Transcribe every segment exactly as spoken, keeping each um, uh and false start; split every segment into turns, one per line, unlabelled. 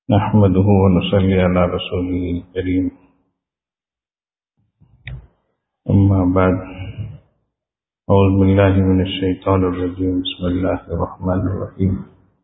نحمده ونصلي على رسوله الكريم. أما بعد، أعوذ بالله من الشيطان الرجيم. بسم الله الرحمن الرحيم.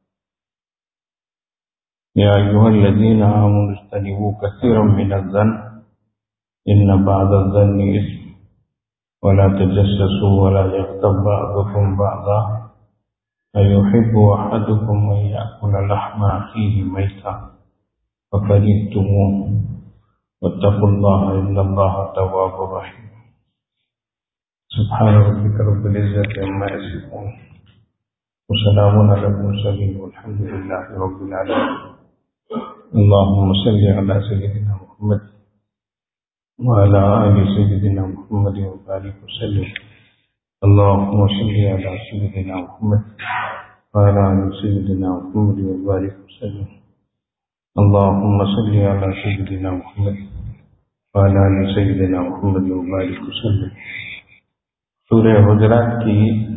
يا أيها الذين آمنوا اجتنبوا كثيرا من الظن إن بعض الظن إثم ولا تجسسوا ولا يغتب بعضكم بعضا أيحب أحدكم أن يأكل لحم أخيه ميتا فكرهتموه واتقوا الله إن الله تواب رحيم. سبحان ربك رب العزة عما يصفون وسلام على المرسلين والحمد لله رب العالمين. اللهم صل على سيدنا محمد وعلى آل سيدنا محمد وبارك وسلم. اللهم صل على سيدنا محمد وعلى آل سيدنا محمد وبارك وسلم. اللهم صل على سيدنا محمد وعلى آل سيدنا محمد وبارك وسلم. سورہ حجرات کی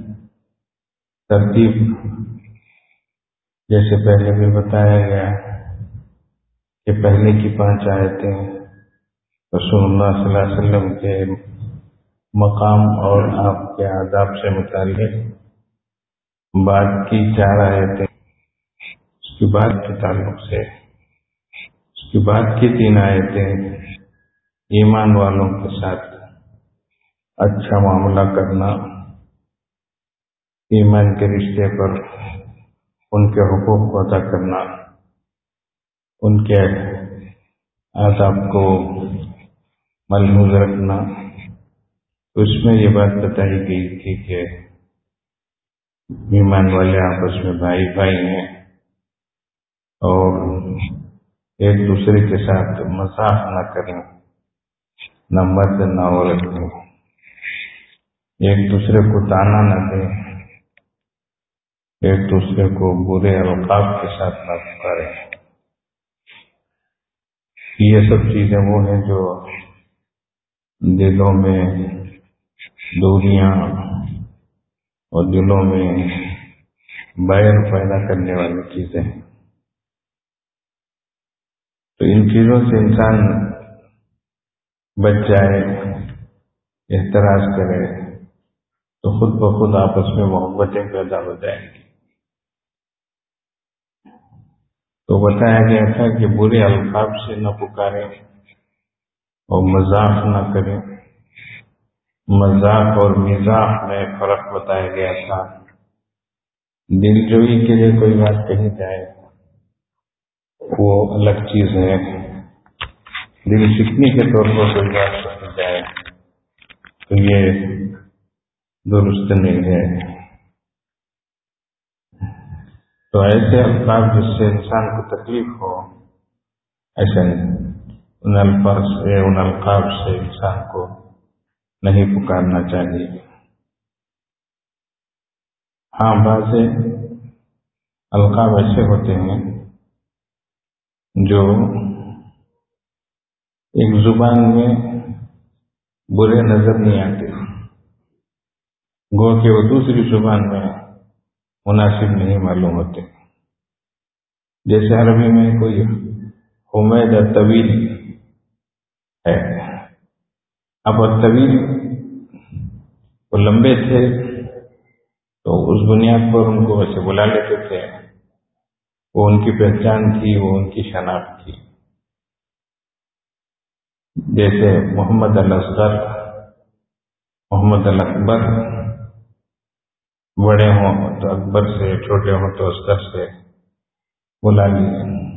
ترتیب جیسے پہلے بھی بتایا گیا کہ پہلے کی پانچ آیتیں رسول اللہ صلی اللہ علیہ وسلم کے مقام اور آپ کے آداب سے متعلق، بعد کی چار آیتیں اس کی بعد کے تعلق سے، اس کی بعد کی تین آیتیں ایمان والوں کے ساتھ اچھا معاملہ کرنا، ایمان کے رشتے پر ان کے حقوق کو ادا کرنا، ان کے آداب کو ملحوظ رکھنا. تو اس میں یہ بات بتائی گئی تھی کہ ایمان والے آپس میں بھائی بھائی ہیں اور ایک دوسرے کے ساتھ مذاق نہ کریں، نہ مرد نہ عورت میں، ایک دوسرے کو تانا نہ دیں، ایک دوسرے کو برے القاب کے ساتھ نہ پکاریں. یہ سب چیزیں وہ ہیں جو دلوں میں دوریاں اور دلوں میں بیر پیدا کرنے والی چیزیں ہیں. تو ان چیزوں سے انسان بچ جائے، احتراز کرے تو خود بخود آپس میں محبتیں پیدا ہو جائیں گی. تو بتایا گیا تھا کہ برے القاب سے نہ پکاریں اور مذاق نہ کریں. مذاق اور مزاح میں فرق بتایا گیا تھا. دل جوئی کے لیے کوئی بات کہی جائے وہ الگ چیز ہے، دل سیکھنے کے طور پر کوئی بات کہی جائے تو یہ درست نہیں ہے. تو ایسے الفاظ جس سے انسان کو تکلیف ہو، ایسے ان الفاظ سے ان القاب سے انسان کو نہیں پکارنا چاہیے. ہاں، بعض القاب ایسے ہوتے ہیں جو ایک زبان میں برے نظر نہیں آتے، گو کہ وہ دوسری زبان میں مناسب نہیں معلوم ہوتے. جیسے عربی میں کوئی حمید الطویل ہے، اب الطویل وہ لمبے تھے تو اس بنیاد پر ان کو ویسے بلا لیتے تھے، وہ ان کی پہچان تھی، وہ ان کی شناخت تھی. جیسے محمد الاصغر، محمد الاکبر، بڑے ہوں تو اکبر سے، چھوٹے ہوں تو اصغر سے بلا لیے.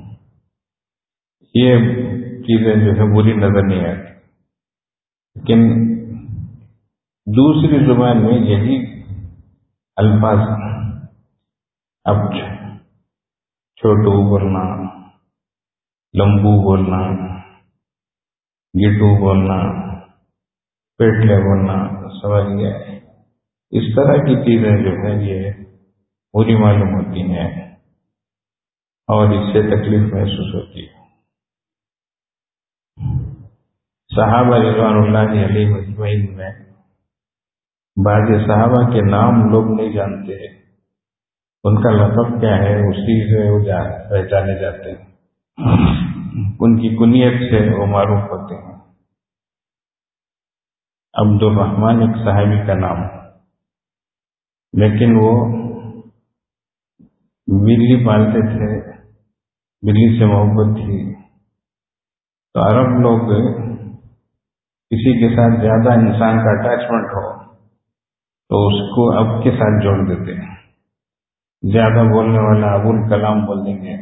یہ چیزیں جو ہے بری نظر نہیں آتی، لیکن دوسری زبان میں یہی الفاظ، اب چھوٹو بولنا، لمبو بولنا، گٹو بولنا، پیٹلے بولنا، سوال یہ ہے اس طرح کی چیزیں جو ہیں یہ بری معلوم ہوتی ہیں اور اس سے تکلیف محسوس ہوتی ہے. صحابہ رضوان اللہ علیہ مجمعین میں بعض صحابہ کے نام لوگ نہیں جانتے، ان کا لقب کیا ہے اسی سے وہ پہچانے جاتے ہیں. ان کی کنیت سے وہ معروف ہوتے ہیں۔ عبد الرحمن ایک صحابی کا نام، لیکن وہ بلی پالتے تھے، بلی سے محبت تھی، تو عرب لوگ کسی کے ساتھ زیادہ انسان کا اٹیچمنٹ ہو تو اس کو اب کے ساتھ جوڑ دیتے ہیں۔ زیادہ بولنے والا ابو الکلام بول دیں گے،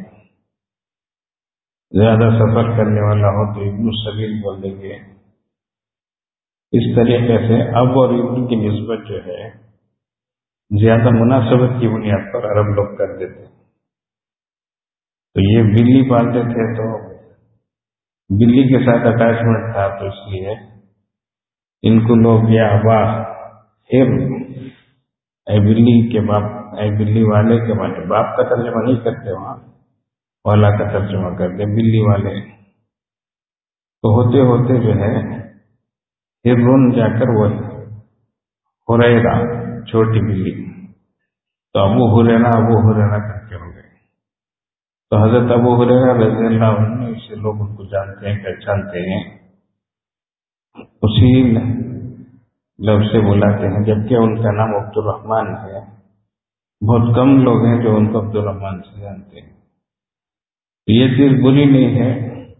زیادہ سفر کرنے والا ہو تو ابن السبیل بول دیں گے۔ اس طریقے سے اب اور ابن کی نسبت جو ہے زیادہ مناسبت کی بنیاد پر عرب لوگ کر دیتے ہیں۔ تو یہ بلی پالتے تھے تو بلی کے ساتھ اٹیچمنٹ تھا، تو اس لیے ان کو لوگ یا ابا ہر، اے بلی کے باپ، اے بلی والے کے معنی باپ کا ترجمہ نہیں کرتے، وہاں والا کا ترجمہ کرتے بلی والے۔ تو ہوتے ہوتے جو ہے ہرون جا کر وہ ہریرہ چھوٹی بلی، تو ابو ہریرہ ابو ہریرہ کر کے ہو گئے۔ تو حضرت ابو ہریرہ رضی اللہ عنہ، اسے لوگ ان کو جانتے ہیں، پہچانتے ہیں، اسی لفظ سے بلاتے ہیں، جبکہ ان کا نام عبد الرحمن ہے۔ بہت کم لوگ ہیں جو ان کو عبد الرحمن سے جانتے ہیں۔ یہ چیز بری نہیں ہے۔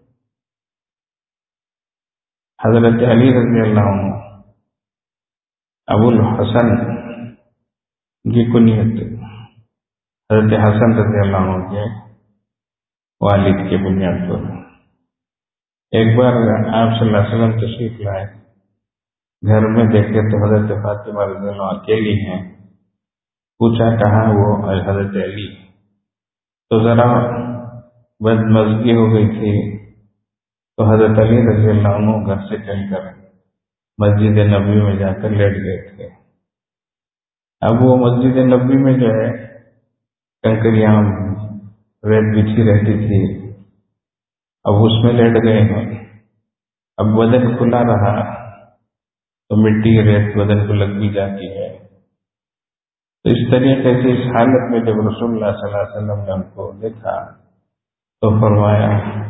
حضرت علی رضی اللہ عنہ ابو الحسن کی کنیت حضرت حسن رضی اللہ عنہ کے والد کی بنیاد پر۔ ایک بار آپ صلی اللہ علیہ وسلم تشریف لائے، گھر میں دیکھے تو حضرت فاطمہ رضی اللہ عنہ اکیلی ہیں، پوچھا کہاں وہ؟ حضرت علی۔ تو ذرا بدمزگی ہو گئی تھی، تو حضرت علی رضی اللہ عنہ گھر سے چل کر مسجد نبوی میں جا کر لیٹ گئے تھے۔ اب وہ مسجد نبوی میں جو ہے کنکریاں ریت بچھی رہتی تھی، اب اس میں لیٹ گئے ہیں۔ اب بدن کھلا رہا تو مٹی ریت بدن کو لگ بھی جاتی ہے۔ تو اس طریقے سے اس حالت میں جب رسول اللہ صلی اللہ علیہ وسلم نے ان کو دیکھا تو فرمایا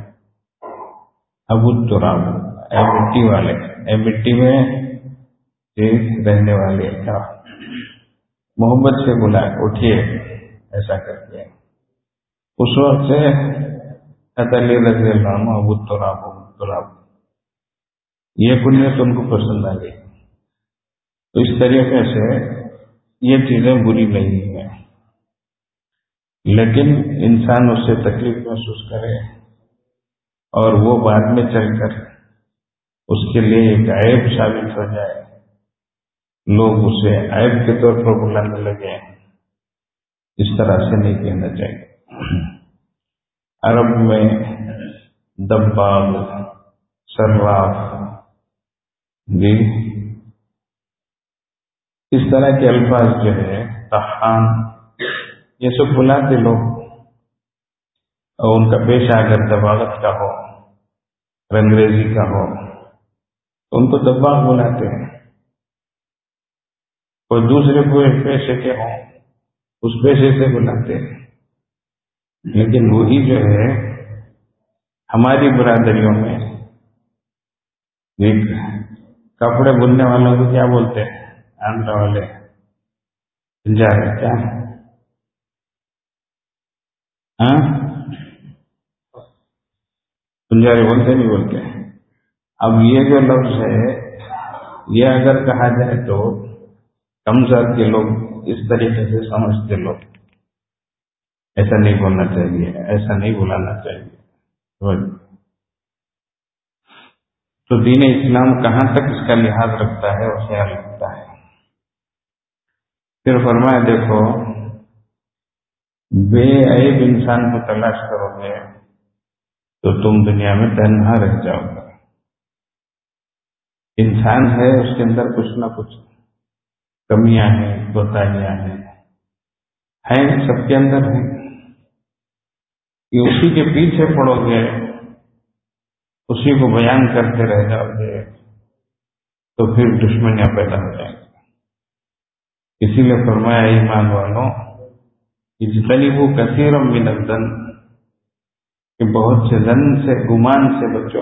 ابو تراب، اے مٹی والے، اے مٹی میں رہنے والے، کیا محبت سے بلائے، اٹھیے، ایسا کرتے ہیں۔ اس وقت سے علی رضی اللہ عنہ ابو تراب ابو تراب یہ کنیت ان کو پسند آ گئی۔ تو اس طریقے سے یہ چیزیں بری نہیں ہیں، لیکن انسان اس سے تکلیف محسوس کرے اور وہ بعد میں چل کر اس کے لیے ایک عیب ثابت ہو جائے، لوگ اسے عیب کے طور پر بلانے لگے، اس طرح سے نہیں کہنا چاہیے۔ عرب میں دباغ، صراف، جی اس طرح کے الفاظ جو ہے، طحان، یہ سب بلاتے لوگ، اور ان کا پیشہ اگر دباغت کا ہو، رنگریزی کا ہو تو ان کو دباغ بلاتے ہیں۔ کوئی دوسرے کوئی پیشے کے ہوں اس پیشے سے بلاتے ہیں، لیکن وہی جو ہے ہماری برادریوں میں ایک کپڑے بننے والوں کو کیا بولتے ہیں؟ آندھرا والے پنجابی، کیا ہاں پنجابی بولتے نہیں بولتے؟ اب یہ جو لفظ ہے یہ اگر کہا جائے تو کم ذات کے لوگ اس طریقے سے سمجھتے، لوگ ایسا نہیں بولنا چاہیے، ایسا نہیں بلانا چاہیے۔ تو دین اسلام کہاں تک اس کا لحاظ رکھتا ہے اور خیال رکھتا ہے؟ پھر فرمایا دیکھو، بے عیب انسان کو تلاش کرو گے تو تم دنیا میں تنہا رہ جاؤ گے۔ انسان ہے، اس کے اندر کچھ نہ کچھ کمیاں ہیں، کوتاہیاں ہیں، ہیں سب کے اندر ہیں، کہ اسی کے پیچھے پڑو گے، اسی کو بیان کرتے رہ جاؤ گے تو پھر دشمنیاں پیدا ہو جائیں گی۔ اسی لیے فرمایا ایمان والوں اجتنبوا کثیرا من الظن، کہ بہت سے زن سے گمان سے بچو.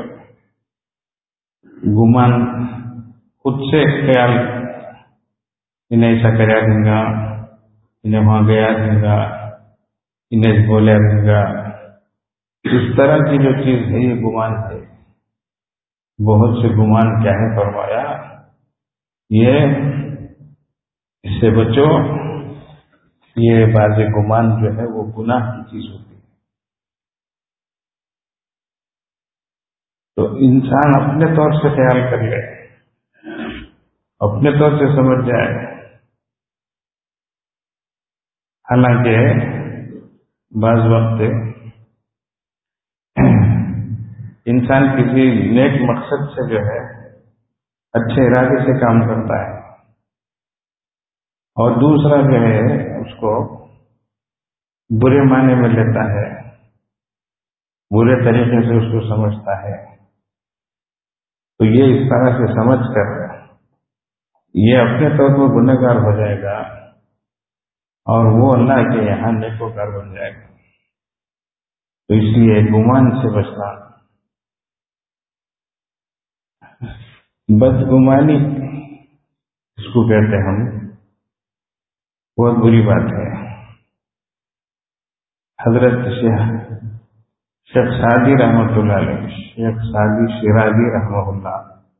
گمان خود سے خیال، انہیں ایسا کرا دوں گا، انہیں وہاں گیا دوں گا، انہیں بولیا دوں گا، اس طرح کی جو چیز ہے یہ گمان ہے. بہت سے گمان کیا ہے فرمایا، یہ اس سے بچو. یہ بعض گمان جو ہے وہ گناہ کی چیز ہوتی ہے. تو انسان اپنے طور سے خیال کر لے، اپنے طور سے سمجھ جائے. حالانکہ بعض وقت انسان کسی نیک مقصد سے جو ہے اچھے ارادے سے کام کرتا ہے، اور دوسرا جو ہے اس کو برے معنی میں لیتا ہے، برے طریقے سے اس کو سمجھتا ہے. تو یہ اس طرح سے سمجھ کر یہ اپنے طور پر گنہگار ہو جائے گا، اور وہ اللہ کے یہاں نیکوکار بن جائے گا. تو اس لیے گمان سے بچنا. بدگمانی اس کو کہتے ہیں ہم، بہت بری بات ہے. حضرت شیخ سعدی رحمۃ اللہ علیہ، شیخ سعدی شیرازی رحمہ اللہ،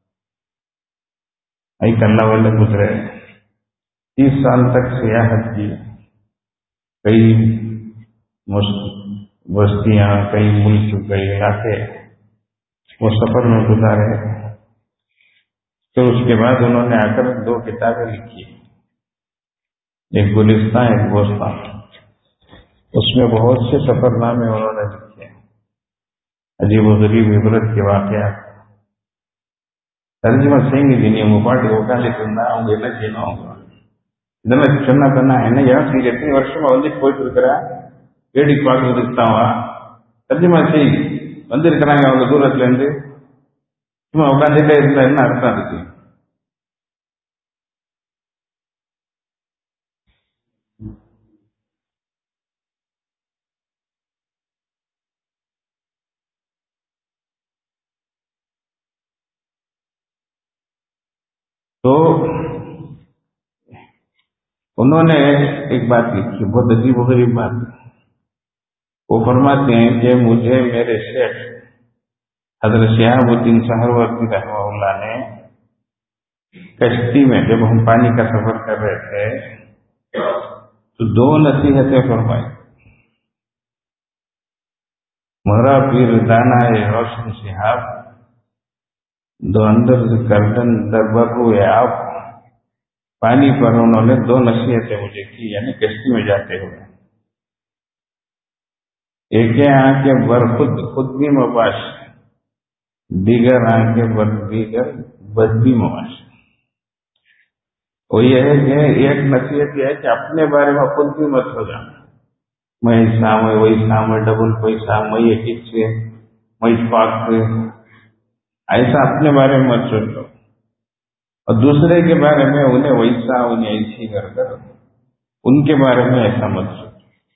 ایک اللہ والے گزرے، تیس سال تک سیاحت کی، کئی بستیاں، کئی ملک، کئی علاقے وہ سفر میں گزارے. تو اس کے بعد انہوں نے آ کر دو کتابیں لکھی، ایک گلستان ایک بوستان. اس میں بہت سے سفر نامے انہوں نے لکھے، عجیب و غریب عبرت کے واقعات. ترجمہ செய்யுங்க நீ உங்க பாட்டுக்கு உட்காந்துட்டு இருந்தா அவங்க என்ன செய்யணும்? அவங்க இதெல்லாம் சொன்னா தானே என்ன ஏன் எத்தனை வருஷமா வந்து போயிட்டு இருக்கிறா, வேடிக்கை பார்க்கறதுக்கு தான்வா? தர்ஜுமா செய், வந்திருக்கிறாங்க அவங்க தூரத்துல இருந்து, சும்மா உட்காந்துட்டே இருந்தா என்ன அர்த்தம் இருக்கு? تو انہوں نے ایک بات لکھی، بہت عجیب و غریب بات. وہ فرماتے ہیں کہ مجھے میرے شیخ حضرت شہاب الدین سہروردی رحمہ اللہ نے کشتی میں جب ہم پانی کا سفر کر رہے تھے تو دو نصیحتیں فرمائی. مرا پیر دانا روشن شہاب دو اندر گردن در بگو آپ. پانی پر انہوں نے دو نصیحتیں مجھے کی، یعنی کشتی میں جاتے ہوئے. ایک آنکھیں بر خود خود بھی مباش، دیگر آنکھیں بر دیگر بد بھی مباش. وہ یہ ہے کہ ایک نصیحت یہ ہے کہ اپنے بارے میں خود بھی مت ہو جانا، میں ایسا میں ویسا میں ڈبل پیسہ میں یہ کچھ میں پاک، ایسا اپنے بارے میں مت سوچ لو، اور دوسرے کے بارے میں انہیں ویسا انہیں ایسی کر کر ان کے بارے میں ایسا مت سوچ.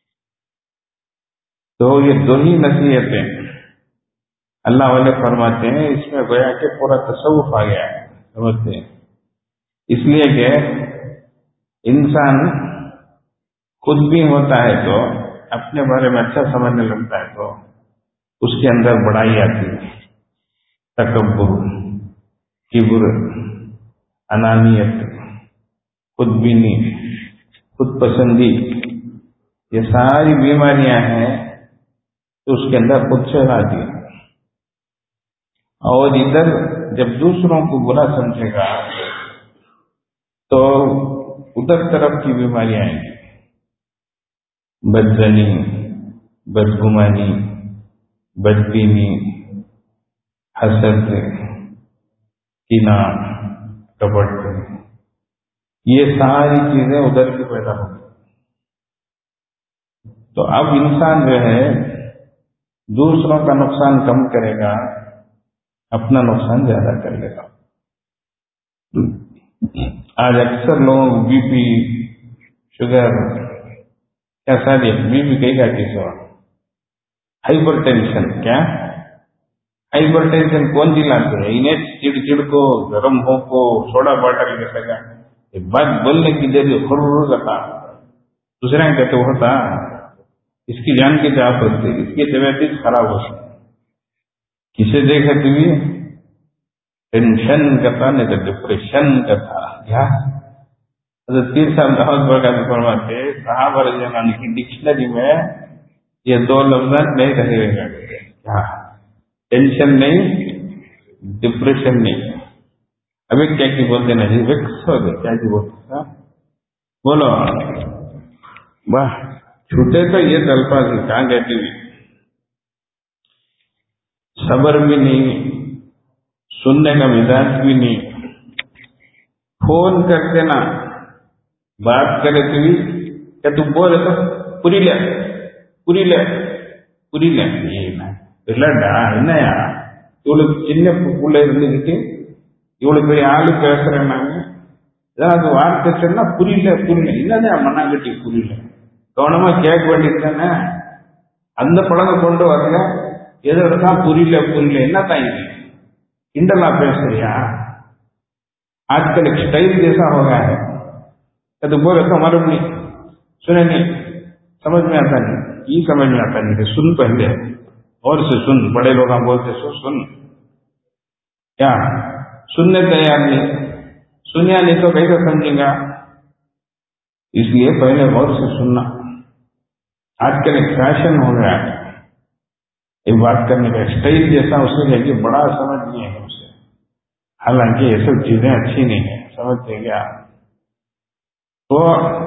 تو یہ دو ہی نصیحتیں اللہ والے فرماتے ہیں، اس میں گویا کہ پورا تصوف آ گیا ہے، سمجھتے ہیں. اس لیے کہ انسان خود بھی ہوتا ہے تو اپنے بارے میں اچھا سمجھنے لگتا ہے تو اس کے اندر بڑائی آتی ہے، تکبر، کبر، انانیت، خود بینی، خود پسندی، یہ ساری بیماریاں ہیں تو اس کے اندر خود سے آتی ہے. اور ادھر جب دوسروں کو برا سمجھے گا تو ادھر طرف کی بیماریاں آئیں گی، بدزنی، بدگمانی، بدبینی، حسد، کینہ، کپٹ، یہ ساری چیزیں ادھر کی پیدا ہوگی. تو اب انسان جو ہے دوسروں کا نقصان کم کرے گا، اپنا نقصان زیادہ کر لے گا. آج اکثر لوگوں کو بی پی، شوگر، کیا ساری بی پی کئی کا کس ہوا، हाइपर टेंशन। क्या हाइपर टेंशन कौन दिलाते हैं? इन्हें चिड़चिड़ को, गर्म हो को, सोडा बॉटल के सगा एक बात बोलने की देर हुर्र करता, दूसरे कहते होता इसकी जान के क्या होती, इसकी तबीयत खराब हो सकती। किसे देखे तुम्हें टेंशन करता, नहीं तो डिप्रेशन करता। क्या तीन साल दावत बरकत फरमाते साहब रज़ियल्लाहु की डिक्शनरी में ये दो लफ्ज नहीं रहेगा। क्या टेंशन नहीं, डिप्रेशन नहीं। अभी क्या की बोलते ना जी, विक्स हो गए। क्या की बोलते बोलो वाह, छूटे तो ये तलपा थी। कहाँ कहती हुई सबर भी नहीं, सुनने का मिजाज भी नहीं। फोन कर देना, बात करे तो भी क्या तू बोले तो पूरी ले पूरी ले पूरी ले ना இல்லடா என்னையா இவளுக்கு சின்ன புள்ள இருந்துக்கிட்டு இவளுக்கு பெரிய ஆளு பேசுறேன்னாங்க, ஏதாவது வார்த்தை சொன்னா புரியல புரியல என்னதான் மண்ணாங்கட்டி புரியல. கவனமா கேட்க வேண்டியது தானே. அந்த பழக்கம் கொண்டு வரல. எதோடதான் புரியல புரியல என்னதான் இது கிண்டலா பேசுறியா? आजकल एक स्टाइल जैसा हो गया है। तो बोले तो हमारे भी सुने नहीं, समझ में आता नहीं, ये समझ में आता नहीं। सुन पहले और से सुन, बड़े लोग बोलते सो सुन। क्या सुनने तैयार नहीं, सुनिया नहीं तो कैसे समझेगा? इसलिए पहले गौर से सुनना। आजकल एक फैशन हो गया है एक बात करने का स्टाइल जैसा, उसमें जाके बड़ा समझ नहीं है उसे। हालांकि ये सब चीजें अच्छी नहीं है, समझते क्या? तो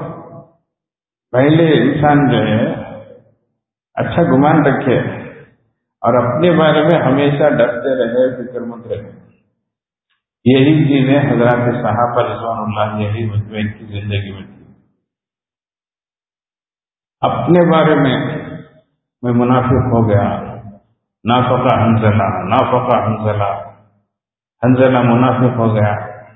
पहले इंसान जो है अच्छा गुमान रखे और अपने बारे में हमेशा डरते रहे, फिक्रमंद रहे। यही चीजें हजरत सहाबा रिज़वानुल्लाह यही मजमे की जिंदगी में थी। अपने बारे में मैं मुनाफिक हो गया, नाफका हंजला, नाफका हंजला, हंजला मुनाफिक हो गया।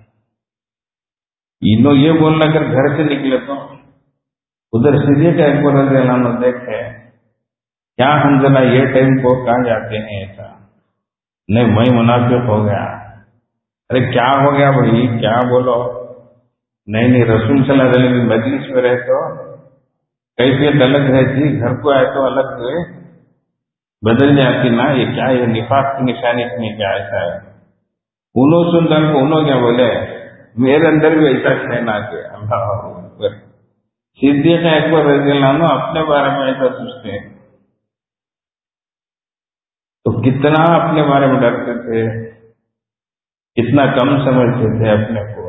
इनो ये बोलना कर घर से निकले तो उधर सीधे का अकबर रज़ियल्लाहु अन्हु देखे क्या हंजला ये टाइम को कहाँ जाते हैं? ऐसा नहीं, मैं मुनाफिक हो गया। अरे क्या हो गया भाई, क्या बोलो? नहीं नहीं, रसूल सल्लल्लाहु अलैहि वसल्लम मजलिस में रहे तो कैफियत अलग रहती, घर को आए तो अलग बदल जाती ना। ये क्या, ये निफाक की निशानी नहीं क्या? ऐसा है उनो सुंदर को उनो क्या बोले, मेरे अंदर भी ऐसा कहना के अल्लाह अकबर। सिद्दीक़ अकबर रज़ियल्लाहु अन्हु अपने बारे में ऐसा सोचते हैं तो कितना अपने बारे में डरते थे, कितना कम समझते थे अपने को।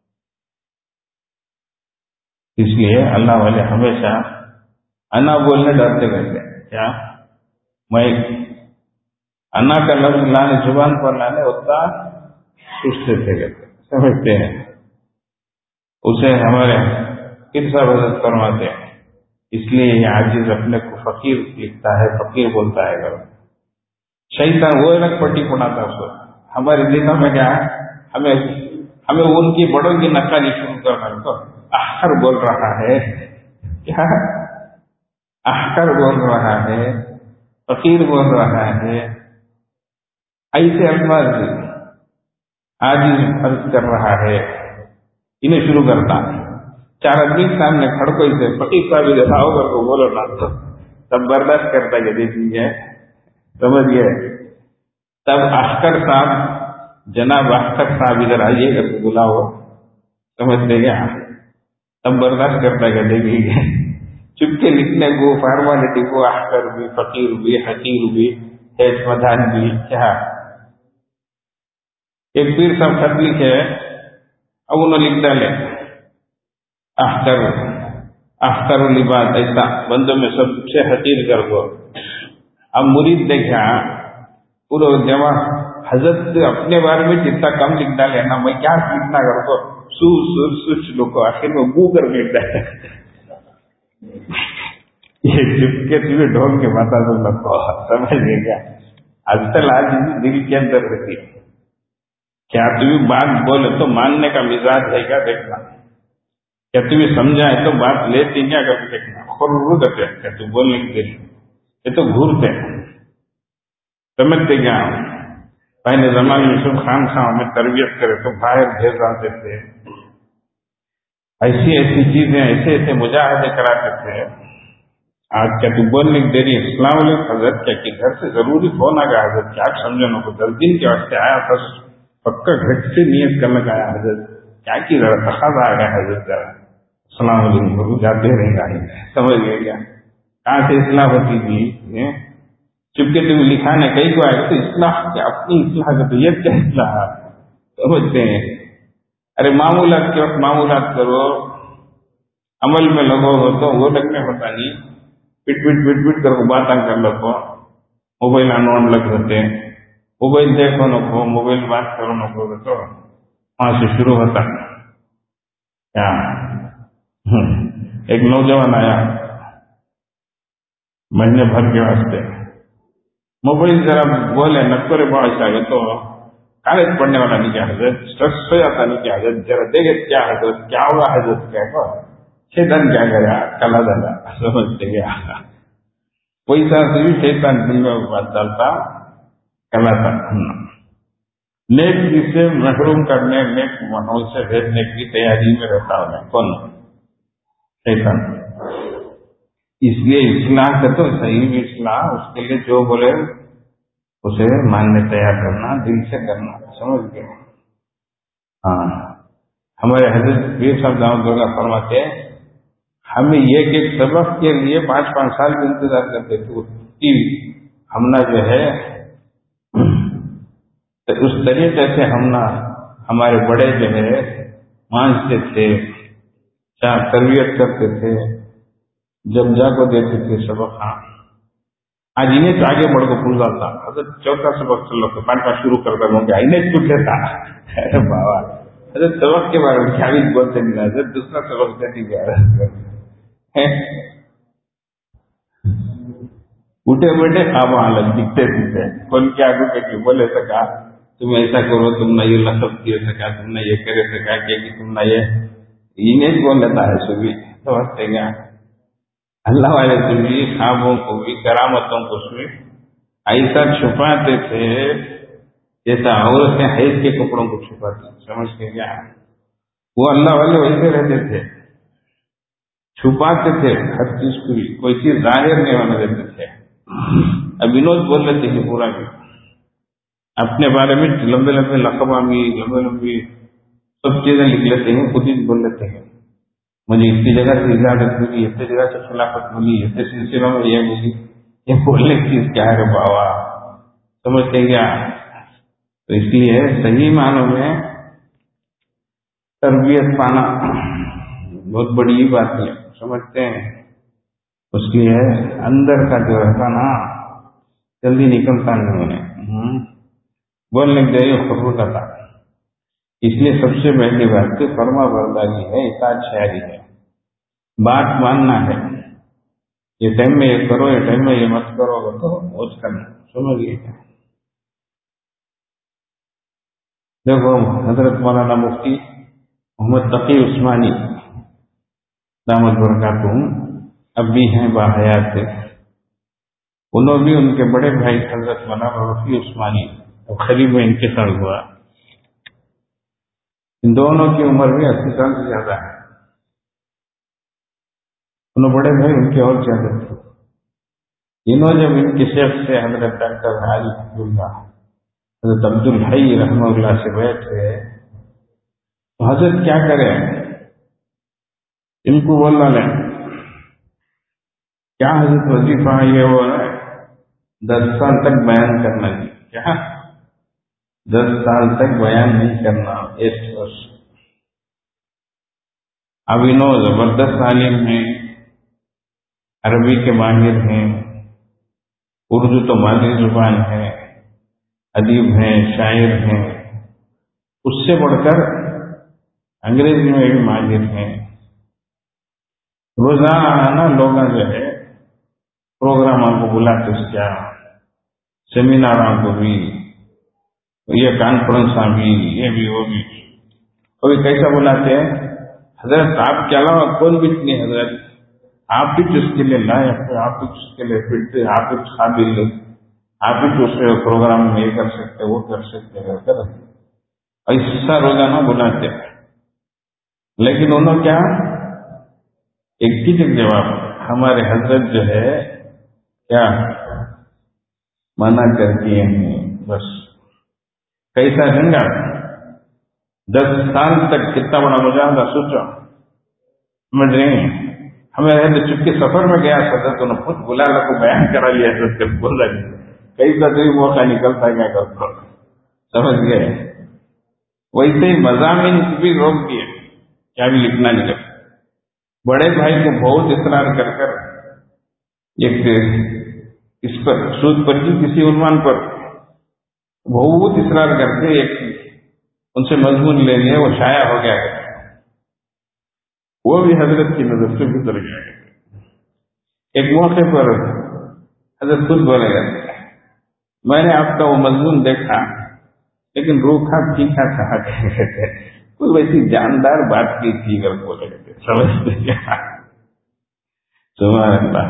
इसलिए अल्लाह वाले हमेशा अना बोलने डरते रहते हैं। क्या मैं अना का लफ्ज लाने, जुबान पर लाने उतना सोचते थे, कहते समझते हैं। उसे हमारे किरसा बदत फरमाते हैं। इसलिए ये आजिज अपने को फकीर लिखता है, फकीर बोलता है। अगर शैतान वो अलग पट्टी पढ़ाता है उसको। हमारे दिनों में क्या है, हमें हमें उनकी बड़ों की नकाली शुरू करना है। तो अहकर बोल रहा है, क्या अहकर बोल रहा है, फकीर बोल रहा है, ऐसे अल्फाज आजिज अर्ज कर रहा है, इन्हें शुरू करता है। चार आदमी सामने खड़को से फकीर साहब जैसा होकर को बोलो ना तो तब बर्दाश्त करता है। देखिए समझिए, तब अख्तर साहब, जनाब अख्तर साहब इधर आइएगा तो बुलाओ, समझते क्या? तब बर्दाश्त करता है। देखिए चुपके लिखने को, फॉर्मालिटी को, अख्तर भी, फकीर भी, हकीर भी, हेजमदान भी। क्या एक पीर साहब खत लिखे, अब उन्होंने लिख डाले अख्तर अख्तर लिबास, ऐसा बंदों में सबसे हकीर कर दो। अब मुरीद देखा पूरा जमा हजरत अपने बारे में जितना कम लिख डाले ना, मैं क्या लिखना कर दो, सू सुर सुच लोग आखिर में बू कर लिख डाले। ये चुपके चुपके ढोल के माता तो लगो, समझ गया? अक्सर आज दिल के अंदर रहती। क्या तुम्हें बात बोले तो मानने का मिजाज है क्या? देखना। क्या तुम्हें समझा है तो बात लेती क्या? कभी देखना। खुर करते क्या तू बोलने के लिए, ये तो घूरते سمجھتے کیا؟ پہلے زمانے میں سب خان خاں میں تربیت کرے تو باہر بھیج ڈالتے تھے، ایسی ایسی چیزیں ایسے ایسے مجاہدے کراتے تھے. آج کیا تو بولنے کی دیری؟ السلام علیکم حضرت کیا کہ گھر سے ضروری فون آ گیا حضرت کیا آپ سمجھو کو دس دن کے واسطے آیا تھا، پکا گھر سے نیت کرنے کا آیا حضرت کیا کی ذرا تقاضا آ گیا حضرت ذرا السلام علیکم ضرور جاتے رہیں گا. سمجھ گئے کیا؟ کہاں سے اصلاح ہوتی تھی؟ چپکے تم لکھانے کئی کو آئے تو اصلاح کیا اپنی اصلاح کا تو یہ کیا اصلاح سمجھتے ہیں؟ ارے معمولات کے وقت معمولات کرو، عمل میں لگو ہو تو وہ لگنے ہوتا نہیں. پٹ پٹ پٹ پٹ کر کو باتیں کر لو موبائل آن لگ رہتے، موبائل دیکھو نکو، موبائل بات کرو نکو تو وہاں سے شروع ہوتا. کیا ایک نوجوان آیا مہینے بھر کے واسطے، موبائل ذرا بولے نکورے بہت چاہیے تو کالج پڑھنے والا نہیں کیا حضرت اسٹریس ہو جاتا نہیں کیا حضرت ذرا دیکھے کیا حضرت کیا ہوگا حضرت کیا کو شیطان کیا کرا کلا دادا سمجھتے گیا پیسہ سے بھی شیطان دل میں بات ڈالتا کلا تھا. نیک چیز سے محروم کرنے نیک ماحول سے بھیجنے کی تیاری میں رہتا ہوں میں کون؟ شیطان. اس لیے اصلاح کا تو صحیح بھی اصلاح اس کے لیے جو بولے اسے ماننے تیار کرنا، دل سے کرنا. سمجھ گئے؟ ہاں ہمارے حضرت پیر صاحب دعوت درگاہ فرماتے ہیں ہمیں ایک ایک سبق کے لیے پانچ پانچ سال کا انتظار کرتے تھے. ہم نہ جو ہے اس طریقے سے ہم نہ ہمارے بڑے جو ہے مانتے تھے، چاہ تربیت کرتے تھے، جب جا کو دیتے تھے سبق. ہاں آج انہیں تو آگے بڑھ کو پوچھ تھا حضرت چوتھا سبق چلو تو پانچ پانچ شروع کر کر گے انہیں پوچھ لیتا. ارے بابا حضرت سبق کے بارے میں کیا بھی بولتے نہیں حضرت دوسرا سبق دینے گیا اٹھے بیٹھے خواب حالت دکھتے دکھتے کون کیا آگے کہ بولے سکا تم ایسا کرو، تم نہ یہ لقب دے سکا، تم نے یہ کرے سکا کہ تم نے یہ انہیں بول لیتا ہے سبھی. سمجھتے گیا؟ اللہ والے سے بھی خوابوں کو بھی کرامتوں کو بھی ایسا چھپاتے تھے جیسا عورتیں حیض کے کپڑوں کو چھپاتی. سمجھتے کیا؟ وہ اللہ والے ویسے رہتے تھے، چھپاتے تھے ہر چیز کو، کوئی چیز ظاہر نہیں ہونے دیتے تھے. اب ونود بول لیتے ہیں پورا بھی اپنے بارے میں لمبے لمبے لقبامی لمبے لمبی سب چیزیں لکھ لیتے ہیں، خود ہی بول لیتے ہیں مجھے اتنی جگہ سے اجازت ملی، اتنی جگہ سے خلافت ملی، اتنے سلسلوں میں یہ ملی. یہ بولنے کی چیز کیا ہے بابا؟ سمجھتے کیا؟ تو اس لیے صحیح معنوں میں تربیت پانا بہت بڑی بات ہے. سمجھتے ہیں؟ اس لیے اندر کا جو رہتا نا جلدی نکلتا نہیں انہیں بولنے کے لیے خبر کا تھا. اس لیے سب سے پہلی بات تو فرما برداری ہے، اطاعت شاعری ہے، بات ماننا ہے. یہ ٹائم میں یہ کرو، یہ ٹائم میں یہ مت کرو تو موج کرنا. سمجھیے کیا؟ دیکھو حضرت مولانا مفتی محمد تقی عثمانی دامت برکاتہم اب بھی ہیں باحیات سے. انہوں بھی ان کے بڑے بھائی حضرت مولانا رفیع عثمانی اب قریب میں انتقال ہوا. ان دونوں کی عمر بھی اسی سال سے زیادہ ہے. انہوں بڑے بھائی ان کے اور زیادہ تھے. انہوں جب ان کے شیخ سے حضرت ڈاکٹر عارف اللہ حضرت عبد الحی رحمہ اللہ سے بیٹھے تو حضرت کیا کریں ان کو بولنا لیں کیا حضرت وظیفہ یہ وہ ہے دس سال تک بیان کرنا ہے. کیا دس سال تک بیان نہیں کرنا؟ ایک ورش اب انہوں زبردست عالم ہیں، عربی کے ماہر ہیں، اردو تو مادری زبان ہے، ادیب ہیں، شاعر ہیں، اس سے بڑھ کر انگریزی میں بھی ماہر ہیں. روزانہ لوگ جو ہے پروگراموں کو بلاتے کیا سیمیناروں کو بھی، یہ کانفرنساں بھی، یہ بھی وہ بھی. کبھی کیسا بلاتے ہیں حضرت آپ کے علاوہ کون بھی نہیں حضرت، آپ بھی اس کے لیے لائق ہے، آپ بھی اس کے لیے فٹ، آپ بھی قابل، آپ ہی دوسرے پروگرام میں یہ کر سکتے وہ کر سکتے کر ایسا روزانہ بلاتے ہیں. لیکن انہوں کیا ایک ہی جواب، ہمارے حضرت جو ہے کیا منع کر دیے ہیں. بس کیسا جنگا دس سال تک کتنا بڑا مجاہدہ سوچو. سمجھ رہے ہیں ہمیں چپکے سفر میں گیا حضرت انہوں خود بلا کو بیان کرا لیا حضرت کے بول رہے کیسا کوئی موقع نکلتا ہے کیا کرتا سمجھ گئے. ویسے ہی مضامین بھی روک دیے کیا بھی لکھنا نہیں لگتا. بڑے بھائی کو بہت اصرار کر کر ایک اس پر سود پر کی کسی عنوان پر بہت اصرار کر کے ایک ان سے مضمون لے لیے، وہ شائع ہو گیا ہے، وہ بھی حضرت کی نظر سے گزر گیا. ایک موقع پر حضرت خود بولے گا میں نے آپ کا وہ مضمون دیکھا لیکن روکھا تیکھا کہا کہتے کوئی ویسی جاندار بات کی تھی اگر بولے گا سمجھتے کیا. سبحان اللہ.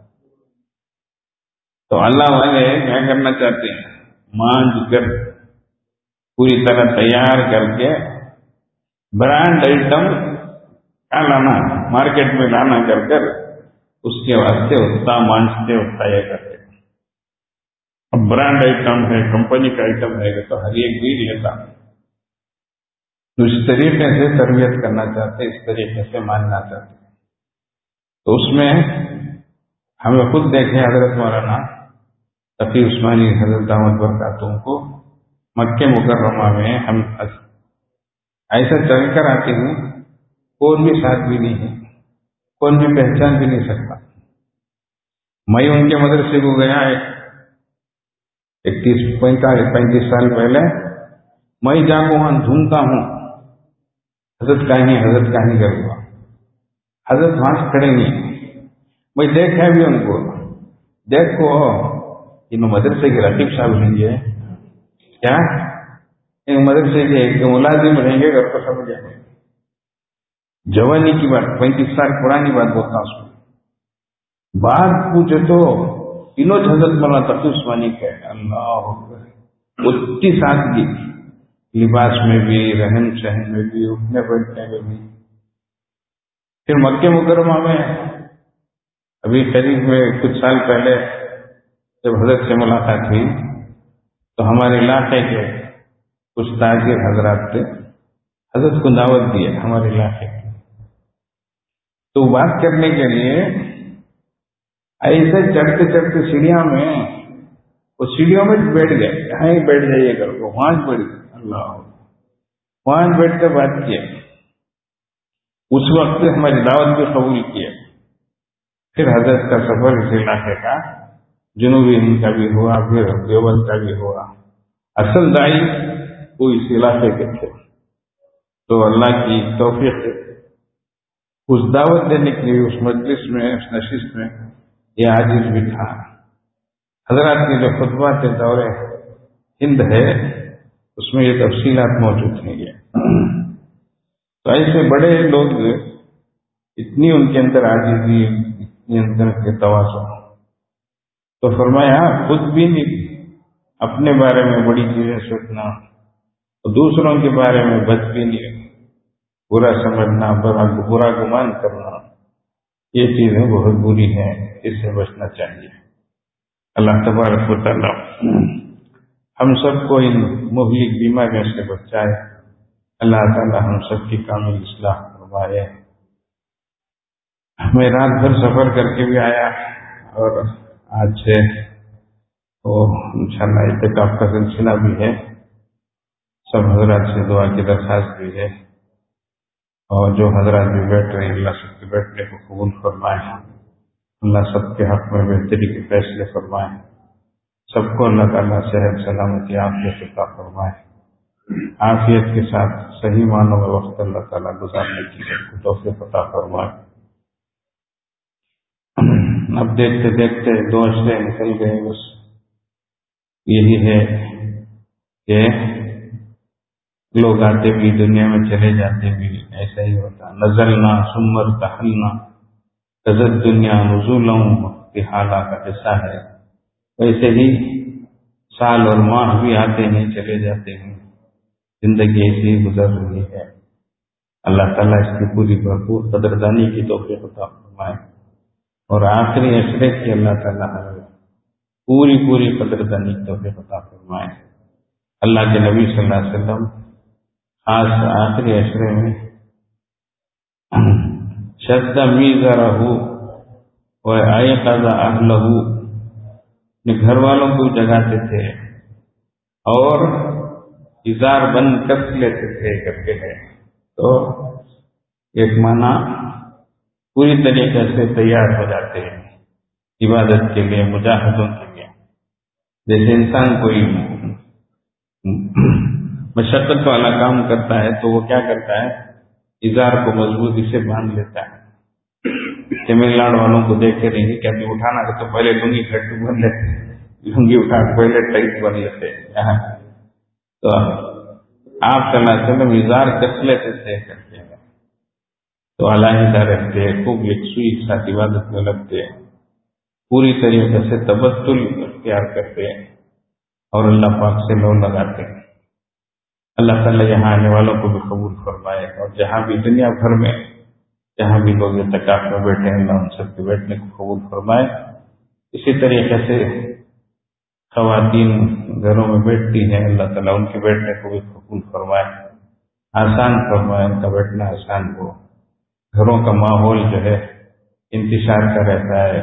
تو اللہ والے کیا کرنا چاہتے ہیں مانج کر پوری طرح تیار کر کے برانڈ آئٹم کیا لانا مارکیٹ میں لانا کر کر اس کے واسطے اتنا مانجتے اتنا یہ کرتے. اب برانڈ آئٹم ہے کمپنی کا آئٹم ہے تو ہر ایک بھی لیتا. تو اس طریقے سے تربیت کرنا چاہتے، اس طریقے سے ماننا چاہتے. تو اس میں ہمیں خود دیکھیں حضرت مولانا تقی عثمانی حضرت دامت برکاتہم کو مکہ مکرمہ میں ہم ایسا چل کر آتے ہیں کون بھی ساتھ بھی نہیں ہے، کون بھی پہچان بھی نہیں سکتا. میں ان کے مدرسے کو گیا ایک اکتیس پینتالیس پینتیس سال پہلے، میں جاؤں وہاں ڈھونڈتا ہوں حضرت کہیں حضرت کہیں کروں گا، حضرت وہاں سے کھڑے نہیں. میں دیکھا بھی ان کو، دیکھو ان مدرسے کے رقیب صاحب رہیں گے کیا ان مدرسے کے ملازم رہیں گے گھر کو سمجھ جائیں گے. جوانی کی بات پینتیس سال پرانی بات بولتا ہوں. بات پوچھے تو انہوں حضرت مولانا تقی عثمانی کا اللہ اتنی سادگی لباس میں بھی رہن سہن میں بھی اٹھنے بیٹھنے میں بھی. پھر مکہ مکرمہ میں ابھی قریب میں کچھ سال پہلے جب حضرت سے ملاقات ہوئی تو ہمارے علاقے کے کچھ تاجر حضرات تھے، حضرت کو دعوت دی ہمارے علاقے کی. تو بات کرنے کے لیے ایسے چڑھتے چڑھتے سیڑھیاں میں وہ سیڑھیوں میں بیٹھ گئے، یہاں ہی بیٹھ جائیے کر کو وہاں بیٹھ گئے. اللہ وہاں بیٹھ کر بات کیا. اس وقت ہماری دعوت بھی قبول کیا. پھر حضرت کا سفر اس علاقے کا جنوبی ہند کا بھی ہوا، پھر دیوبند کا بھی ہوا. اصل دائی وہ اس علاقے کے تھے. تو اللہ کی توفیق اس دعوت دینے کے لیے اس مجلس میں اس نشست میں یہ عاجز بھی تھا. حضرات کے جو خطبات دور ہند ہے اس میں یہ تفصیلات موجود ہیں. یہ تو ایسے بڑے لوگ اتنی ان کے اندر عاجزی، اتنی اندر کے تواضع، تو فرمایا خود بھی نہیں اپنے بارے میں بڑی چیزیں سوچنا اور دوسروں کے بارے میں بد بھی نہیں، برا سمجھنا، برا برا گمان کرنا، یہ چیزیں بہت بری ہیں، اس سے بچنا چاہیے. اللہ تبارک و تعالی ہم سب کو ان مہلک بیماریوں سے بچائے. اللہ تعالی ہم سب کی کامل اصلاح فرمائے. میں رات بھر سفر کر کے بھی آیا اور آج سے تو انشاءاللہ اعتکاف کا سلسلہ بھی ہے. سب حضرات سے دعا کی درخواست بھی ہے اور جو حضرات بھی بیٹھ رہے ہیں اللہ سب کے بیٹھنے کو قبول فرمائے. اللہ سب کے حق میں بہتری کے فیصلے فرمائے. سب کو اللہ تعالیٰ صحت سلامتی عافیت عطا فرمائے. عافیت کے ساتھ صحیح معنوں میں وقت اللہ تعالیٰ گزارنے کی سب کو توفیق عطا فرمائے. اب دیکھتے دیکھتے دو عشرے نکل گئے. بس یہی ہے کہ لوگ آتے بھی دنیا میں چلے جاتے بھی ایسا ہی ہوتا. نزلنا سمر تحلنا تزد دنیا نزولوں کی حالہ کا قصہ ہے. ویسے ہی سال اور ماہ بھی آتے ہیں چلے جاتے ہیں، زندگی ایسی ہی گزر رہی ہے۔ اللہ تعالیٰ اس کی پوری بھرپور قدردانی کی توفیق عطا فرمائے، اور آخری عشرے کی اللہ تعالیٰ پوری پوری قدردانی کی توفیق عطا فرمائے۔ اللہ کے نبی صلی اللہ علیہ وسلم خاص آخری عشرے میں شد میزرہ وایقظ اہلہ، اپنے گھر والوں کو جگاتے تھے اور ازار بند کر لیتے تھے کرتے ہیں، تو ایک معنی پوری طریقے سے تیار ہو جاتے ہیں عبادت کے لیے، مجاہدوں کے لیے۔ جیسے انسان کوئی مشقت والا کام کرتا ہے تو وہ کیا کرتا ہے، ازار کو مضبوطی سے باندھ لیتا ہے۔ تمل ناڈو والوں کو دیکھتے رہیں گے کہ ابھی اٹھانا ہے تو پہلے لنگی گھٹو بن لیتے، لنگی اٹھا کے پہلے ٹائٹ بن لیتے۔ تو آپ صلی اللہ علیہ وسلم ازار کس لیتے تھے کرتے ہیں، تو علیحدہ رہتے، خوب یکسوئی کے ساتھ عبادت میں لگتے، پوری طریقے سے تبتل اختیار کرتے اور اللہ پاک سے لو لگاتے۔ اللہ تعالیٰ یہاں آنے والوں کو بھی قبول فرمائے، اور جہاں بھی دنیا بھر میں جہاں بھی لوگ اعتکاف میں بیٹھے ہیں اللہ ان سب کے بیٹھنے کو قبول فرمائے۔ اسی طریقے سے خواتین گھروں میں بیٹھتی ہیں، اللہ تعالیٰ ان کے بیٹھنے کو بھی قبول فرمائے، آسان فرمائے، ان کا بیٹھنا آسان ہو۔ گھروں کا ماحول جو ہے انتشار کا رہتا ہے،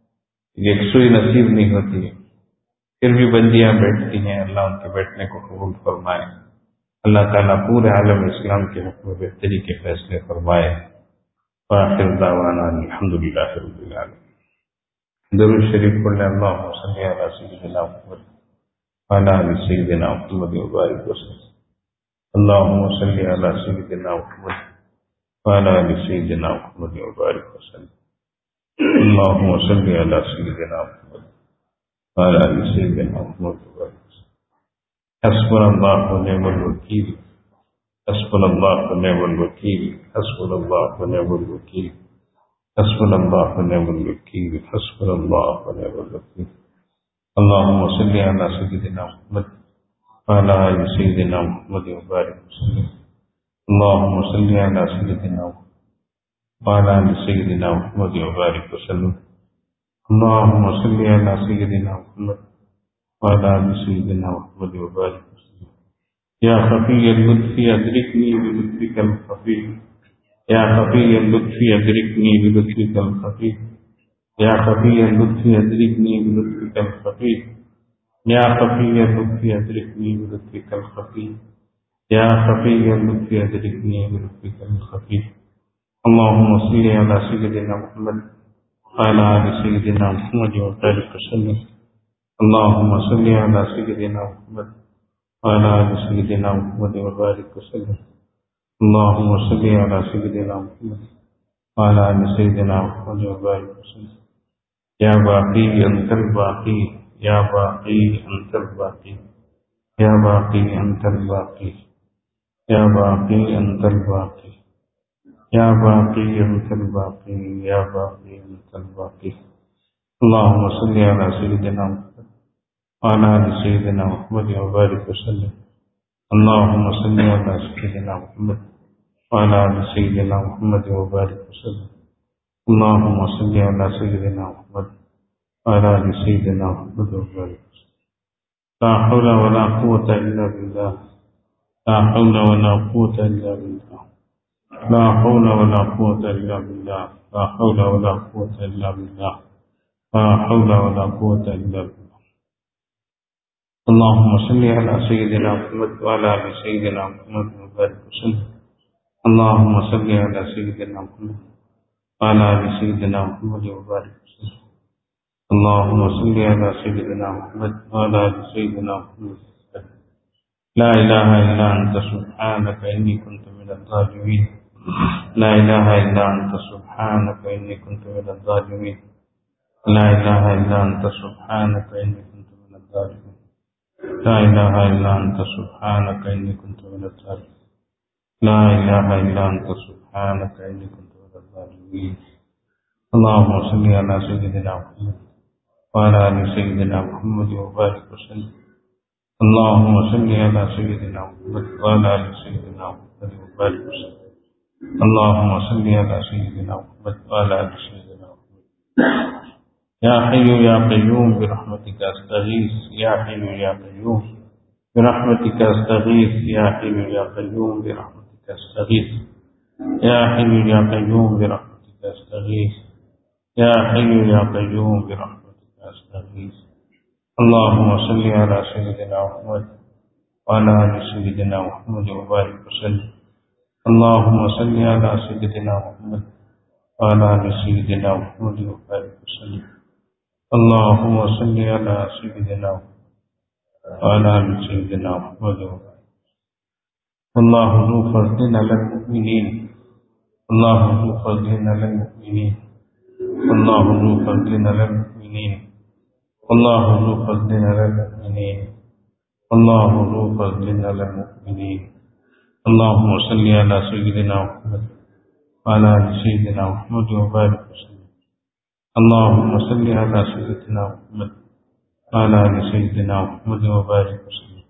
یکسوئی نصیب نہیں ہوتی، پھر بھی بندیاں بیٹھتی ہیں، اللہ ان کے بیٹھنے کو قبول فرمائے۔ اللہ تعالیٰ پورے عالم اسلام کے حق میں بہتری کے فیصلے فرمائے۔ وآخر دعوانا الحمدللہ رب العالمین۔ درود شریف پڑھنے اللہم صلی علی سیدنا محمد وعلی آل سیدنا محمد وبارک وسلم۔ اللہم صلی علی سیدنا محمد وعلی آل سیدنا محمد وبارک وسلم۔ اللہم صلی علی سیدنا محمد وعلی آل سیدنا محمد وبارک وسلم۔ حسبنا اللہ ونعم الوکیل، حسبنا اللہ ونعم الوکیل، حسبنا اللہ ونعم الوکیل، حسبنا اللہ ونعم الوکیل، حسبنا اللہ ونعم الوکیل۔ اللہم صلی علی سیدنا محمد وعلی آل سیدنا محمد وبارک وسلم۔ اللہم صلی علی سیدنا محمد وعلی آل سیدنا محمد وبارک وسلم۔ اللہم صلی علی سیدنا محمد وعلی آل سیدنا محمد وبارک وسلم۔ یا خفی اللطف ادرکنی بلطفک الخفی، یا خفی اللطف ادرکنی بلطفک الخفی، یا خفی اللطف ادرکنی بلطفک الخفی، یا خفی اللطف ادرکنی بلطفک الخفی، یا خفی اللطف ادرکنی بلطفک الخفی۔ اللہم صلی علی سیدنا محمد وعلی آل سیدنا محمد وبارک وسلم۔ اللہم صلی علی سیدنا محمد وعلی آل سیدنا محمد وبارک وسلم۔ اللہم صلی علی سیدنا محمد وعلی آل سیدنا محمد وبارک وسلم۔ یا باقی انت الباقی، یا باقی انت الباقی، یا باقی انت الباقی، یا باقی انت الباقی، یا باقی انت الباقی، یا باقی انت الباقی۔ اللہم صلی علی سیدنا محمد وعلی آل سیدنا محمد وبارک وسلم۔ اللہم صلی علی سیدنا محمد وعلی آل سیدنا محمد وبارک وسلم۔ اللہم صلی علی سیدنا محمد وعلی آل سیدنا محمد وبارک وسلم۔ لا حول ولا قوة الا باللہ، لا حول ولا قوة الا باللہ، لا حول ولا قوة الا باللہ، لا حول ولا قوة الا باللہ، لا حول ولا قوة الا باللہ۔ اللہم صلی علی سیدنا محمد وعلی آل سیدنا محمد وبارک وسلم۔ اللہم صلی علی سیدنا محمد وعلی آل سیدنا محمد وبارک وسلم۔ اللہم صلی علی سیدنا محمد وعلی آل سیدنا محمد وبارک وسلم۔ لا الہ الا انت سبحانک انی کنت من الظالمین، لا الہ الا انت سبحانک انی کنت من الظالمین، لا الہ الا انت سبحانک انی کنت من الظالمین، لا الہ الا انت سبحانک انی کنت من الظالمین، لا الہ الا انت سبحانک انی کنت من الظالمین۔ اللہم صلی علی سیدنا محمد وعلی آل سیدنا محمد وبارک وسلم۔ اللهم صل على سيدنا محمد وعلى آل سيدنا محمد وبارك وسلم. اللهم صل على سيدنا محمد وعلى آل سيدنا محمد. يا حي يا قيوم برحمتك أستغيث. يا حي يا قيوم برحمتك أستغيث. يا حي يا قيوم برحمتك أستغيث. يا حي يا قيوم برحمتك أستغيث. يا حي يا قيوم برحمتك أستغيث. اللهم صل على سيدنا محمد وعلى آل سيدنا محمد وبارك وسلم. اللهم صل على سيدنا محمد وعلى آل سيدنا محمد وبارك وسلم. اللهم صل على سيدنا محمد وعلى آل سيدنا محمد وبارك. الله ذو فضل على المؤمنين. الله ذو فضل على المؤمنين. الله ذو فضل على المؤمنين. الله ذو فضل على المؤمنين. الله ذو فضل على المؤمنين. اللهم صل على سيدنا محمد وعلى آل سيدنا محمد وبارك وسلم. اللهم صل على سيدنا محمد وعلى آل سيدنا محمد وبارك وسلم.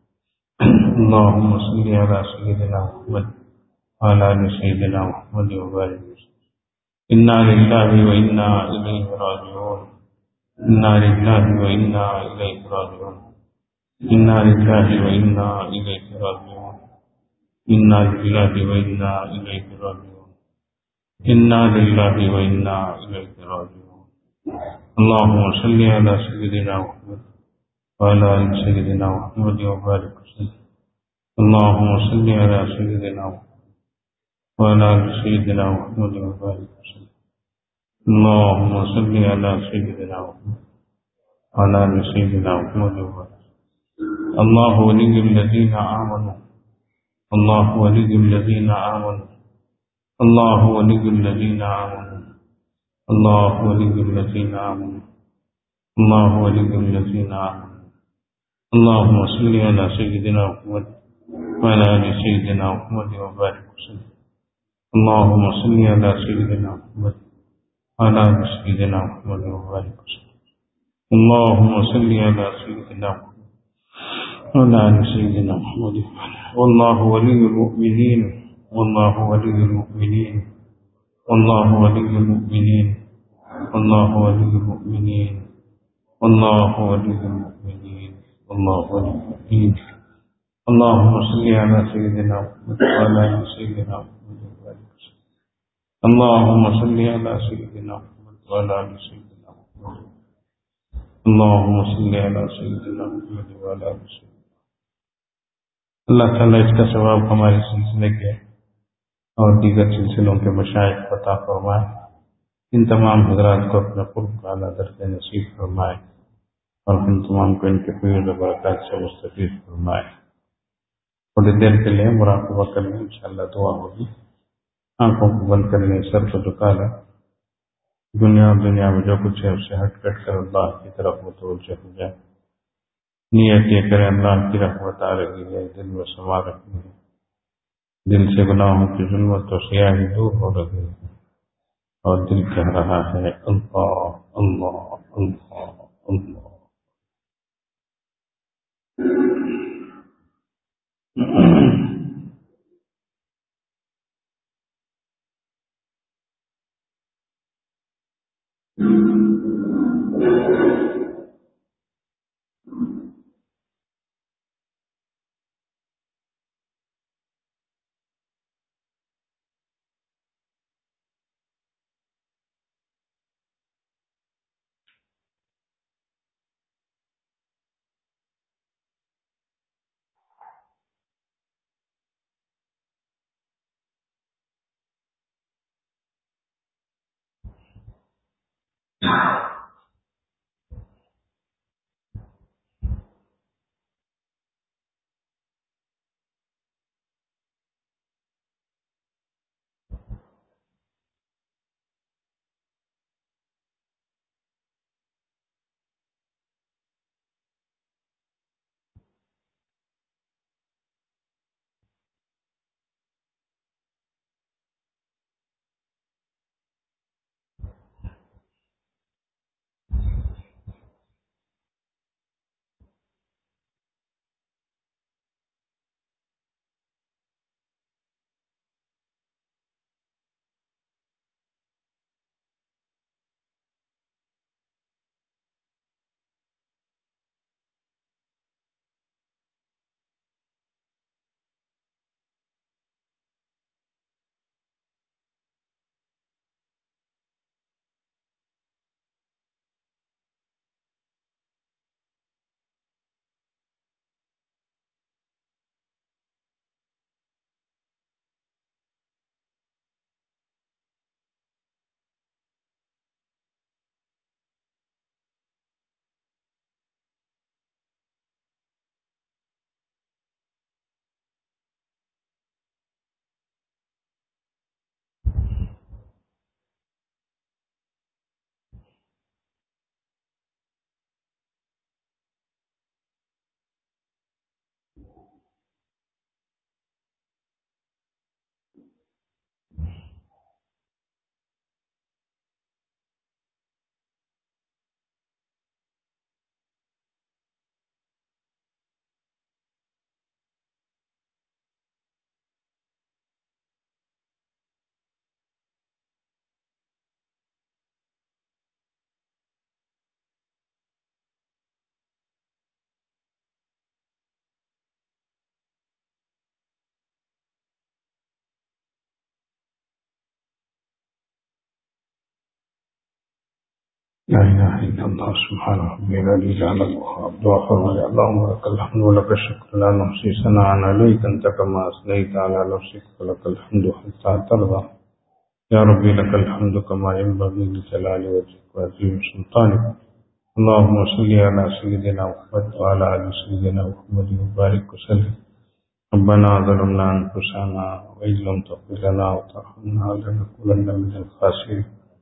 اللهم صل على سيدنا محمد وعلى آل سيدنا محمد وبارك وسلم. إنا لله وإنا إليه راجعون. إنا لله وإنا إليه راجعون. إنا لله وإنا إليه راجعون. إنا لله وإنا إليه راجعون. إنا لله وإنا إليه راجعون. اللهم صل على سيدنا محمد وعلى آل سيدنا محمد وبارك وسلم. اللهم صل على سيدنا محمد وعلى آل سيدنا محمد وبارك وسلم. اللهم صل على سيدنا محمد وعلى آل سيدنا محمد وبارك. الله ولي الذين آمنوا. الله ولي الذين آمنوا. الله ولي الذين آمنوا. الله ولي الذين آمنوا. الله ولي الذين آمنوا. اللهم صل على سيدنا محمد وعلى آل سيدنا محمد وبارك وسلم. اللهم صل على سيدنا محمد وعلى آل سيدنا محمد وبارك وسلم. اللهم صل على سيدنا محمد وعلى آل سيدنا محمد. والله ولي المؤمنين. والله ولي المؤمنين. والله ولي المؤمنين. والله ولي المؤمنين. والله ولي المؤمنين. والله ولي المؤمنين. اللهم صل على سيدنا محمد وعلى آل سيدنا محمد وبارك وسلم. اللهم صل على سيدنا محمد وعلى آل سيدنا محمد. اللهم صل على سيدنا محمد وعلى آل سيدنا. اللہ تعالیٰ اس کا ثواب ہمارے سلسلے کے اور دیگر سلسلوں کے مشائخ عطا فرمائے. ان تمام حضرات کو اپنے قرب کا اعلیٰ درجہ نصیب فرمائے اور ہم تمام کو ان کے فیض و برکات سے مستفید فرمائے. تھوڑی دیر کے لیے مراقبہ کرنے انشاءاللہ دعا ہوگی. آنکھوں کو بند کرنے، سر کو جھکا لیں. دنیا اور دنیا میں جو کچھ ہے اسے ہٹ کٹ کر اللہ کی طرف متوجہ ہو جائے. نیت یہ کریں اللہ کی رحمت آ رہی ہے، دل میں سما رہی ہے، دل سے گناہوں کی ظلمت و سیاہی دور ہو رہی ہے اور دل کہہ رہا ہے اللہ اللہ اللہ اللہ. لا إله إلا الله سبحان ربي الذي جعل الوهاب دعاء فرمائے اللهم لك الحمد ولك الشكر لا نحصي ثناء عليك أنت كما أثنيت على نفسك ولك الحمد حتى ترضى يا ربي لك الحمد كما ينبغي لجلال وجهك وعظيم سلطانك اللهم صل على سيدنا محمد وعلى آل سيدنا محمد وبارك وسلم ربنا ظلمنا أنفسنا وإن لم تغفر لنا وترحمنا لنكونن من الخاسرين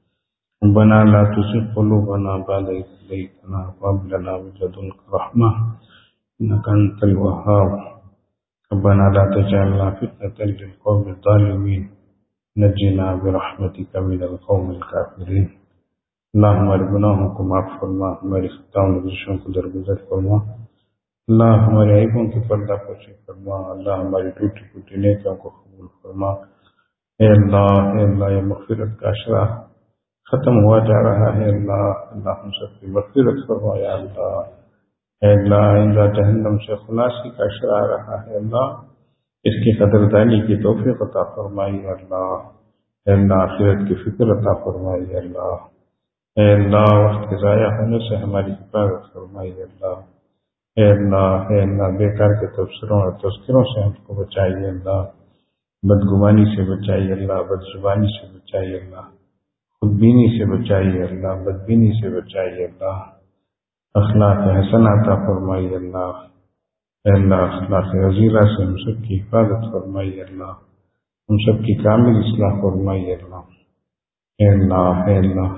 ربنا لا تزغ قلوبنا بعد إذ هديتنا وهب لنا من لدنك رحمة إنك أنت الوهاب ربنا لا تجعلنا فتنة للقوم الظالمين نجنا برحمتك من القوم الكافرين اللهم ربناہم کو معاف فرما، ہماری خطاؤں نگزشوں کو درگزر فرما، اللہ ہمارے عیبوں کی پردہ پوشی فرما، اللہ ہماری ٹوٹی ٹوٹی نیکیوں کو قبول فرما۔ اے اللہ اے اللہ یہ مغفرت کا اشرا ختم ہوا جا رہا ہے، اللہ اللہ ہم سب کی مغفرت فرما یا اللہ۔ اے اللہ آئندہ جہنم سے خلاصی کا اشرا آ رہا ہے، اللہ اس کی قدردانی کی توفیق عطا فرمائی اللہ۔ اے اللہ آخرت کی فکر عطا فرمائی اللہ۔ اے اللہ وقت کے ضائع ہونے سے ہماری حفاظت فرمائی اللہ۔ اے اللہ اے اللہ بیکار کے تبصروں اور تذکروں سے ہم کو بچائیے اللہ، بدگمانی سے بچائیے اللہ، بد زبانی سے بچائیے اللہ، خود بینی سے بچائیے اللہ، بدبینی سے بچائیے اللہ، اخلاق حسنہ عطا فرمائی اللہ۔ اے اللہ اخلاق رذیلہ سے ہم سب کی حفاظت فرمائی اللہ، ہم سب کی کامل اصلاح فرمائی اللہ۔ اے اللہ اے اللہ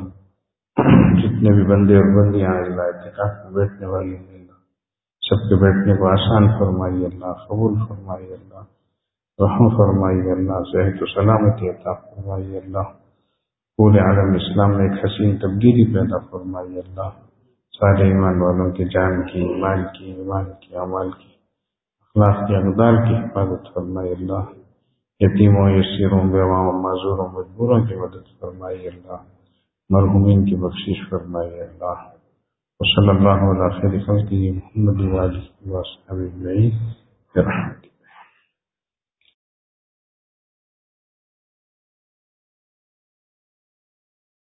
جتنے بھی بندے اور بندیاں اللہ اعتکاف میں بیٹھنے والے ہیں اللہ سب کے بیٹھنے کو آسان فرمائی اللہ، قبول فرمائی اللہ، رحم فرمائی اللہ، صحت و سلامتی عطا فرمائی اللہ، پورے عالم اسلام میں ایک حسین تبدیلی پیدا فرمائی اللہ، سارے ایمان والوں کے جان کی، مال کی، ایمان کی، اعمال کی، اخلاق کی، اقدار کی حفاظت فرمائی اللہ، یتیموں یسیروں بیواؤں معذوروں مجبوروں کی مدد فرمائی اللہ، مرحومین کی بخشش فرمائی اللہ۔ وصلی اللہ علیہ خیر خلقہ محمد وآلہ وصحبہ اجمعین برحمتہ۔